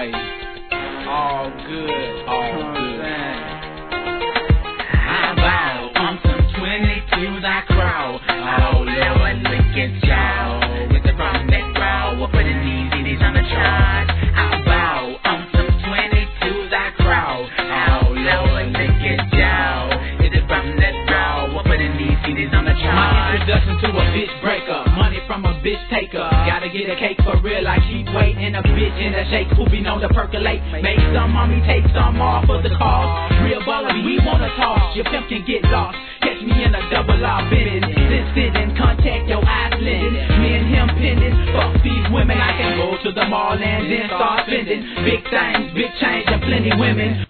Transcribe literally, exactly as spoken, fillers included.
boy. All good, all good. I bow on some twenty-twos I crawl. Oh Lord, look at y'all. With the from that brow, we're putting these cities on the chart. I bow on some twenty-twos I crawl. Oh Lord, look at y'all. With the from that brow, we're putting these cities on the chart. My introduction to a bitch breaker, money from a bitch taker. Gotta get a cake for real like cheap weight, and a bitch in a shake who be known to percolate. Make some mommy, take some off for the cause. Real baller, we wanna talk. Your pimp can get lost. Catch me in a double R bending. Then sit in contact, your eyes blending. Me and him pending. Fuck these women, I can go to the mall and then start spending. Big things, big change, and plenty women.